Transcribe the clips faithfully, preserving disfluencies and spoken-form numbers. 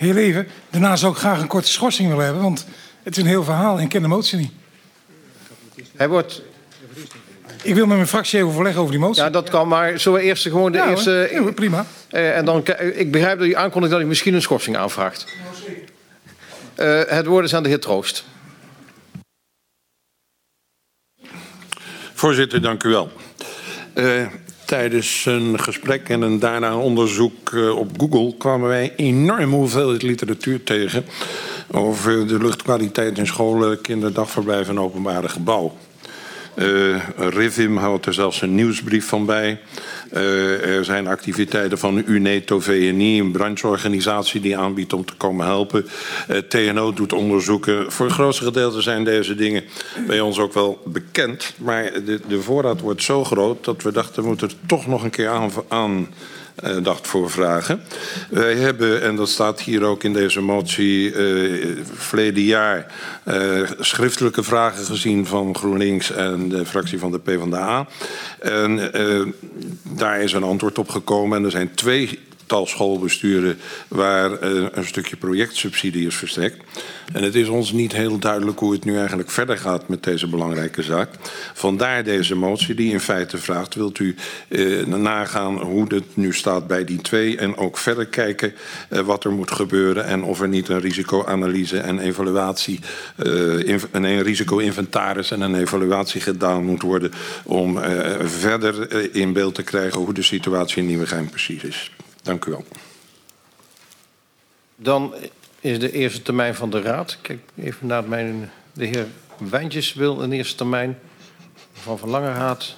Heel even. Daarna zou ik graag een korte schorsing willen hebben, want het is een heel verhaal en ik ken de motie niet. Hij wordt... Ik wil met mijn fractie even overleggen over die motie. Ja, dat kan, maar zullen we eerst gewoon de ja, eerste... Ja, prima. Uh, en dan, ik begrijp dat u aankondigt dat u misschien een schorsing aanvraagt. Uh, het woord is aan de heer Troost. Voorzitter, dank u wel. Uh, tijdens een gesprek en een daarna een onderzoek uh, op Google kwamen wij enorm hoeveelheid literatuur tegen over de luchtkwaliteit in scholen, kinderdagverblijven en openbare gebouwen. Uh, Rivim houdt er zelfs een nieuwsbrief van bij. Uh, er zijn activiteiten van UNETO V N I, een brancheorganisatie die aanbiedt om te komen helpen. Uh, T N O doet onderzoeken. Voor het grootste gedeelte zijn deze dingen bij ons ook wel bekend. Maar de, de voorraad wordt zo groot dat we dachten, we moeten er toch nog een keer aan... aan Uh, dacht voor vragen. Wij hebben, en dat staat hier ook in deze motie, uh, verleden jaar uh, schriftelijke vragen gezien van GroenLinks en de fractie van de PvdA. En uh, daar is een antwoord op gekomen en er zijn twee tal schoolbesturen waar uh, een stukje projectsubsidie is verstrekt. En het is ons niet heel duidelijk hoe het nu eigenlijk verder gaat met deze belangrijke zaak. Vandaar deze motie die in feite vraagt, wilt u uh, nagaan hoe het nu staat bij die twee en ook verder kijken uh, wat er moet gebeuren en of er niet een risicoanalyse en evaluatie, uh, een risico-inventaris en een evaluatie gedaan moet worden om uh, verder uh, in beeld te krijgen hoe de situatie in Nieuwegein precies is. Dank u wel. Dan is de eerste termijn van de Raad. Kijk even naar mijn... De heer Wijntjes wil een eerste termijn. Mevrouw Van Langerhaat.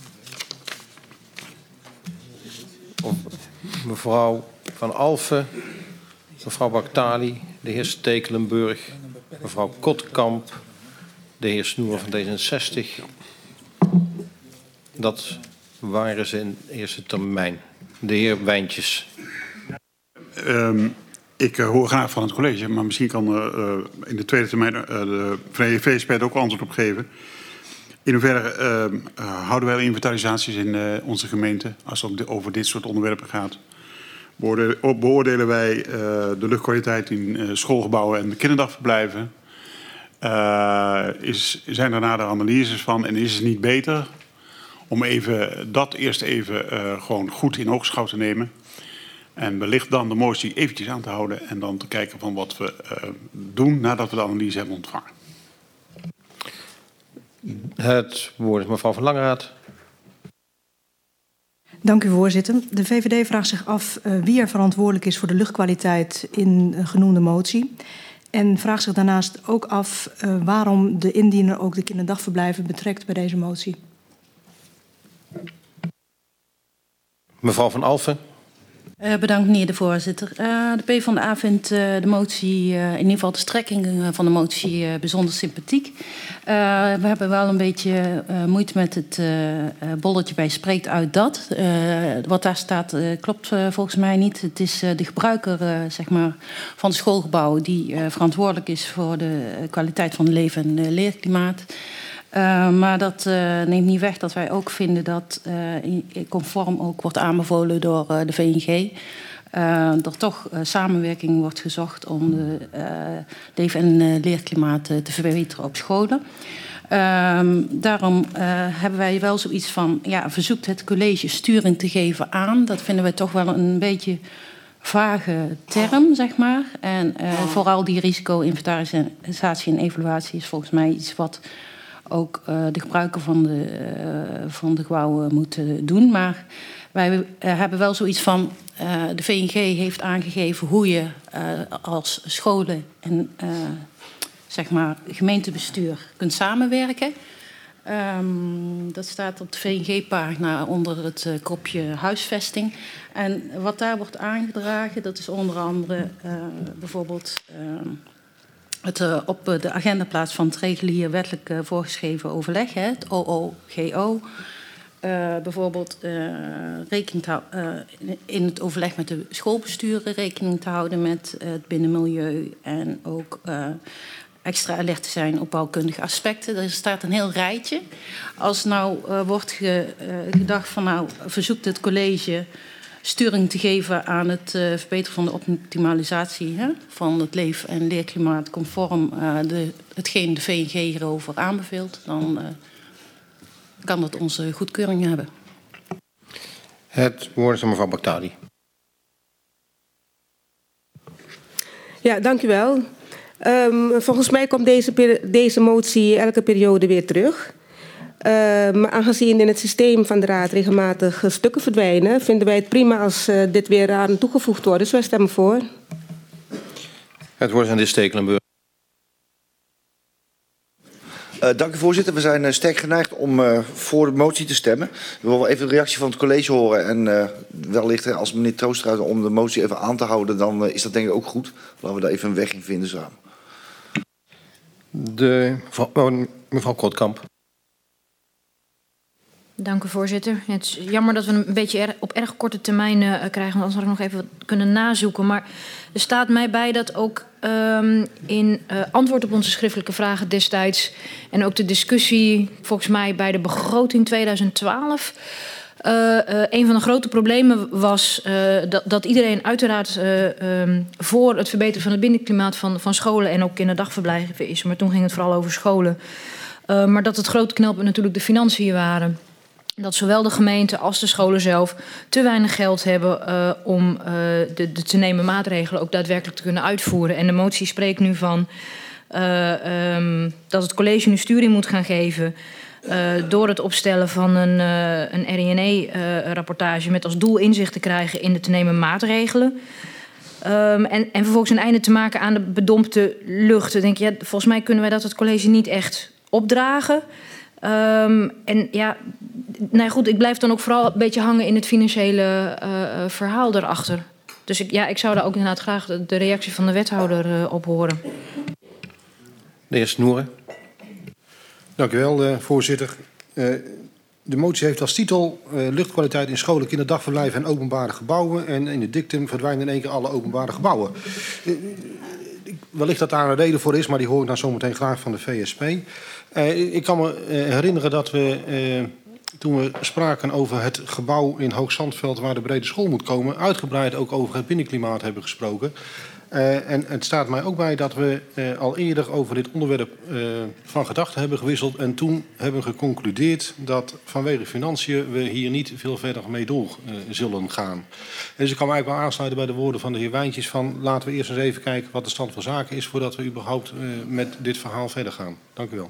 Of mevrouw Van Alphen. Mevrouw Baktali. De heer Stekelenburg. Mevrouw Kotkamp. De heer Snoer van D zesenzestig. Dat waren ze in de eerste termijn. De heer Wijntjes. Um, ik uh, hoor graag van het college, maar misschien kan uh, uh, in de tweede termijn uh, de V S P er ook antwoord op geven. In hoeverre uh, uh, houden wij inventarisaties in uh, onze gemeente als het over dit soort onderwerpen gaat? Beoordelen, beoordelen wij uh, de luchtkwaliteit in uh, schoolgebouwen en kinderdagverblijven? Uh, is, zijn er nader analyses van en is het niet beter om even dat eerst even uh, gewoon goed in oogschouw te nemen. En wellicht dan de motie eventjes aan te houden en dan te kijken van wat we uh, doen nadat we de analyse hebben ontvangen. Het woord is mevrouw Van Langerhaat. Dank u, voorzitter. De V V D vraagt zich af uh, wie er verantwoordelijk is voor de luchtkwaliteit in uh, genoemde motie. En vraagt zich daarnaast ook af uh, waarom de indiener ook de kinderdagverblijven betrekt bij deze motie. Mevrouw Van Alphen. Uh, bedankt, meneer de voorzitter. Uh, de PvdA vindt uh, de motie, uh, in ieder geval de strekking uh, van de motie, uh, bijzonder sympathiek. Uh, we hebben wel een beetje uh, moeite met het uh, uh, bolletje bij spreekt uit dat. Uh, wat daar staat uh, klopt uh, volgens mij niet. Het is uh, de gebruiker uh, zeg maar, van het schoolgebouw die uh, verantwoordelijk is voor de kwaliteit van het leven en uh, leerklimaat. Uh, maar dat uh, neemt niet weg dat wij ook vinden dat uh, conform ook wordt aanbevolen door uh, de V N G... Uh, er toch uh, samenwerking wordt gezocht om de uh, leven- en uh, leerklimaat uh, te verbeteren op scholen. Uh, daarom uh, hebben wij wel zoiets van, ja, verzoekt het college sturing te geven aan. Dat vinden wij toch wel een beetje vage term, zeg maar. En uh, vooral die risico-inventarisatie en evaluatie is volgens mij iets wat ook uh, de gebruiker van de, uh, van de gebouwen moeten doen. Maar wij uh, hebben wel zoiets van, uh, de V N G heeft aangegeven hoe je uh, als scholen en uh, zeg maar gemeentebestuur kunt samenwerken. Um, dat staat op de V N G-pagina onder het uh, kopje huisvesting. En wat daar wordt aangedragen, dat is onder andere uh, bijvoorbeeld Uh, Het uh, op uh, de agendaplaats van het regulier wettelijk uh, voorgeschreven overleg, hè, het O O G O. Uh, bijvoorbeeld uh, rekening te houden, uh, in het overleg met de schoolbesturen rekening te houden met uh, het binnenmilieu en ook uh, extra alert te zijn op bouwkundige aspecten. Er staat een heel rijtje. Als nou uh, wordt ge, uh, gedacht van nou verzoekt het college sturing te geven aan het uh, verbeteren van de optimalisatie hè, van het leef- en leerklimaat conform uh, de, hetgeen de V N G hierover aanbeveelt, dan uh, kan dat onze goedkeuring hebben. Het woord is aan mevrouw Baghdadi. Ja, dank u wel. Um, volgens mij komt deze, deze motie elke periode weer terug. Uh, maar aangezien in het systeem van de Raad regelmatig stukken verdwijnen, vinden wij het prima als uh, dit weer aan toegevoegd wordt. Dus wij stemmen voor. Het woord is aan de heer Stekelenburg. Uh, dank u, voorzitter. We zijn uh, sterk geneigd om uh, voor de motie te stemmen. We willen wel even de reactie van het college horen. En uh, wellicht uh, als meneer Troosterhuis om de motie even aan te houden, dan uh, is dat denk ik ook goed. Laten we daar even een weg in vinden samen. De, mevrouw, mevrouw Krotkamp. Dank u, voorzitter. Het is jammer dat we een beetje er, op erg korte termijn uh, krijgen, want anders had ik nog even wat kunnen nazoeken. Maar er staat mij bij dat ook um, in uh, antwoord op onze schriftelijke vragen destijds en ook de discussie volgens mij bij de begroting tweeduizend twaalf... Uh, uh, een van de grote problemen was uh, dat, dat iedereen uiteraard uh, um, voor het verbeteren van het binnenklimaat van, van scholen en ook kinderdagverblijven is. Maar toen ging het vooral over scholen. Uh, maar dat het grote knelpunt natuurlijk de financiën waren. Dat zowel de gemeente als de scholen zelf te weinig geld hebben uh, om uh, de, de te nemen maatregelen ook daadwerkelijk te kunnen uitvoeren. En de motie spreekt nu van uh, um, dat het college nu sturing moet gaan geven uh, door het opstellen van een, uh, een R I N E-rapportage uh, met als doel inzicht te krijgen in de te nemen maatregelen. Um, en, en vervolgens een einde te maken aan de bedompte lucht. Dan denk je, ja, volgens mij kunnen wij dat het college niet echt opdragen. Um, en ja, nou goed, ik blijf dan ook vooral een beetje hangen in het financiële uh, verhaal erachter. Dus ik, ja, ik zou daar ook inderdaad graag de, de reactie van de wethouder uh, op horen. De heer Snoeren. Dank u wel, uh, voorzitter. Uh, de motie heeft als titel uh, luchtkwaliteit in scholen, kinderdagverblijven en openbare gebouwen. En in het dictum verdwijnen in één keer alle openbare gebouwen. Uh, wellicht dat daar een reden voor is, maar die hoor ik dan zometeen graag van de V S P. Uh, ik kan me uh, herinneren dat we, uh, toen we spraken over het gebouw in Hoogzandveld waar de brede school moet komen, uitgebreid ook over het binnenklimaat hebben gesproken. Uh, en het staat mij ook bij dat we uh, al eerder over dit onderwerp uh, van gedachten hebben gewisseld. En toen hebben geconcludeerd dat vanwege financiën we hier niet veel verder mee door uh, zullen gaan. En dus ik kan me eigenlijk wel aansluiten bij de woorden van de heer Wijntjes van laten we eerst eens even kijken wat de stand van zaken is voordat we überhaupt uh, met dit verhaal verder gaan. Dank u wel.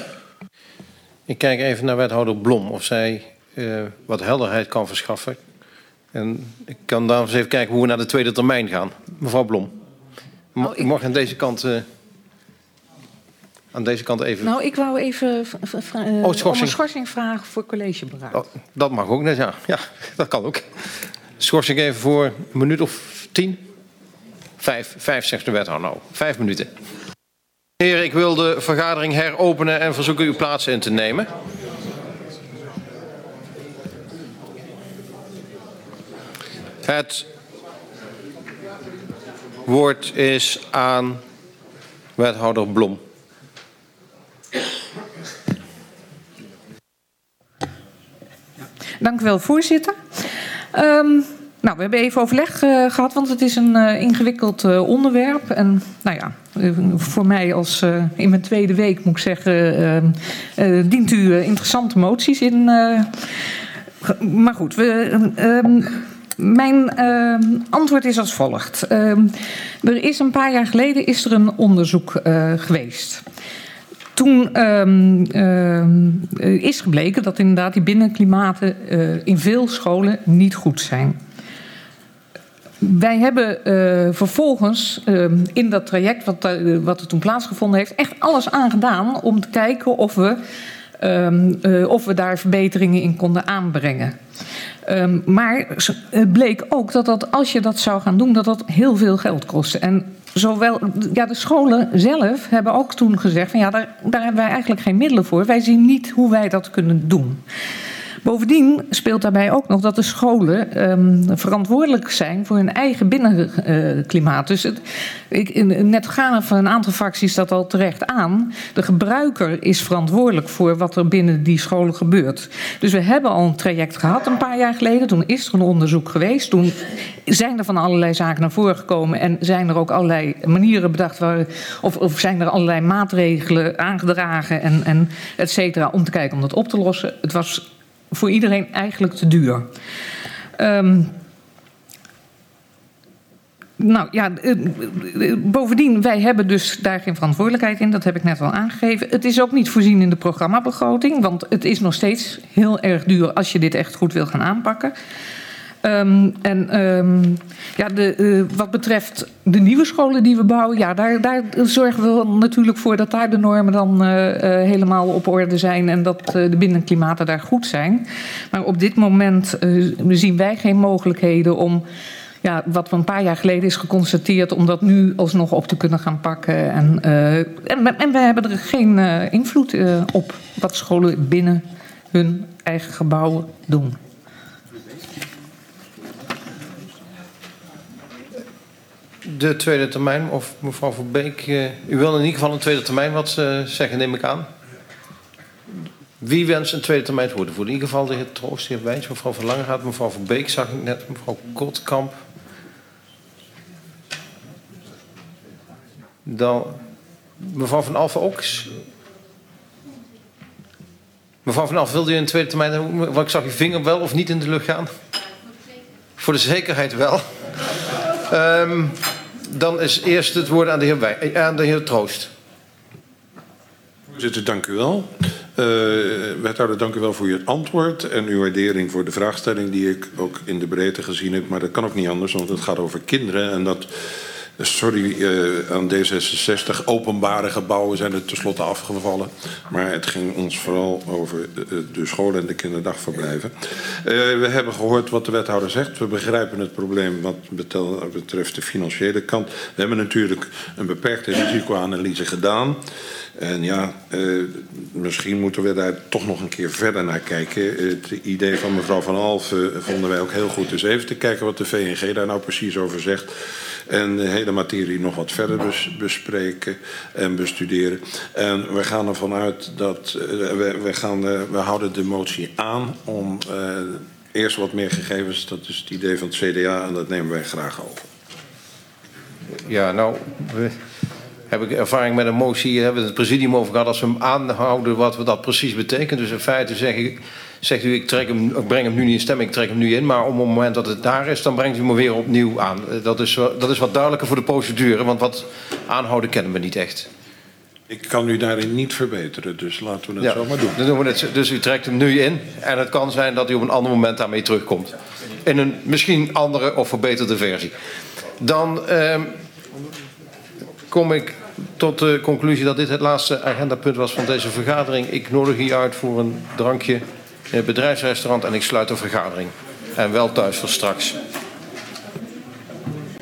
Ik kijk even naar wethouder Blom of zij uh, wat helderheid kan verschaffen. En ik kan dan eens even kijken hoe we naar de tweede termijn gaan. Mevrouw Blom. Nou, ik... Mag aan deze kant, uh, aan deze kant even... Nou, ik wou even uh, oh, om een schorsing vragen voor collegeberaad. Oh, dat mag ook net, ja. Ja, dat kan ook. Schorsing even voor een minuut of tien? Vijf, vijf zegt de wethouder. Nou, vijf minuten. Heren, ik wil de vergadering heropenen en verzoek u uw plaats in te nemen. Het woord is aan wethouder Blom. Dank u wel, voorzitter. Um, nou, we hebben even overleg uh, gehad, want het is een uh, ingewikkeld uh, onderwerp. En nou ja, uh, voor mij als uh, in mijn tweede week moet ik zeggen, uh, uh, dient u uh, interessante moties in. Uh, maar goed, we... Uh, Mijn uh, antwoord is als volgt. Uh, er is een paar jaar geleden is er een onderzoek uh, geweest. Toen uh, uh, is gebleken dat inderdaad die binnenklimaten uh, in veel scholen niet goed zijn. Wij hebben uh, vervolgens uh, in dat traject wat, uh, wat er toen plaatsgevonden heeft echt alles aan gedaan om te kijken of we, uh, uh, of we daar verbeteringen in konden aanbrengen. Um, maar het bleek ook dat, dat als je dat zou gaan doen, dat dat heel veel geld kostte. En zowel, ja, de scholen zelf hebben ook toen gezegd van ja, daar, daar hebben wij eigenlijk geen middelen voor. Wij zien niet hoe wij dat kunnen doen. Bovendien speelt daarbij ook nog dat de scholen um, verantwoordelijk zijn voor hun eigen binnenklimaat. Dus het, ik, net gaven een aantal fracties dat al terecht aan. De gebruiker is verantwoordelijk voor wat er binnen die scholen gebeurt. Dus we hebben al een traject gehad een paar jaar geleden. Toen is er een onderzoek geweest. Toen zijn er van allerlei zaken naar voren gekomen en zijn er ook allerlei manieren bedacht waar, of, of zijn er allerlei maatregelen aangedragen en, en et cetera om te kijken om dat op te lossen. Het was voor iedereen eigenlijk te duur. Um, nou ja, bovendien, wij hebben dus daar geen verantwoordelijkheid in. Dat heb ik net al aangegeven. Het is ook niet voorzien in de programmabegroting, want het is nog steeds heel erg duur als je dit echt goed wil gaan aanpakken. Um, en um, ja, de, uh, wat betreft de nieuwe scholen die we bouwen, ja, daar, daar zorgen we natuurlijk voor dat daar de normen dan uh, uh, helemaal op orde zijn en dat uh, de binnenklimaten daar goed zijn. Maar op dit moment uh, zien wij geen mogelijkheden om, ja, wat een paar jaar geleden is geconstateerd, om dat nu alsnog op te kunnen gaan pakken. En, uh, en, en we hebben er geen uh, invloed uh, op wat scholen binnen hun eigen gebouwen doen. De tweede termijn, of mevrouw Verbeek, uh, u wil in ieder geval een tweede termijn wat uh, zeggen, neem ik aan. Wie wenst een tweede termijn te worden? Voor in ieder geval de heer Troost, de heer Wijns, mevrouw Van Langenraad, mevrouw Verbeek zag ik net, mevrouw Kortkamp. Dan mevrouw Van Alphen ook. Mevrouw Van Alphen, wilde u een tweede termijn? Want ik zag uw vinger wel of niet in de lucht gaan. Voor de zekerheid wel. Um, dan is eerst het woord aan de heer, Wij, aan de heer Troost. Voorzitter, dank u wel. Uh, wethouder, dank u wel voor uw antwoord en uw waardering voor de vraagstelling die ik ook in de breedte gezien heb. Maar dat kan ook niet anders, want het gaat over kinderen. En dat, sorry uh, aan D zesenzestig, openbare gebouwen zijn er tenslotte afgevallen. Maar het ging ons vooral over de, de scholen en de kinderdagverblijven. Uh, we hebben gehoord wat de wethouder zegt. We begrijpen het probleem wat betreft de financiële kant. We hebben natuurlijk een beperkte risicoanalyse gedaan. En ja, uh, misschien moeten we daar toch nog een keer verder naar kijken. Het idee van mevrouw Van Alphen vonden wij ook heel goed. Dus even te kijken wat de V N G daar nou precies over zegt. En de hele materie nog wat verder bes bespreken en bestuderen. En we gaan ervan uit dat uh, we, we, gaan, uh, we houden de motie aan om uh, eerst wat meer gegevens. Dat is het idee van het C D A en dat nemen wij graag over. Ja, nou, we heb ik ervaring met een motie, daar hebben we het presidium over gehad, als we hem aanhouden wat we dat precies betekent. Dus in feite zeg ik, zegt u, ik, trek hem, ik breng hem nu niet in stemming, ik trek hem nu in, maar op het moment dat het daar is, dan brengt u me weer opnieuw aan. Dat is, dat is wat duidelijker voor de procedure, want wat aanhouden kennen we niet echt. Ik kan u daarin niet verbeteren, dus laten we het ja, zo maar doen. Dan doen we het, dus u trekt hem nu in en het kan zijn dat u op een ander moment daarmee terugkomt. In een misschien andere of verbeterde versie. Dan eh, kom ik tot de conclusie dat dit het laatste agendapunt was van deze vergadering. Ik nodig u uit voor een drankje in het bedrijfsrestaurant en ik sluit de vergadering. En wel thuis voor straks.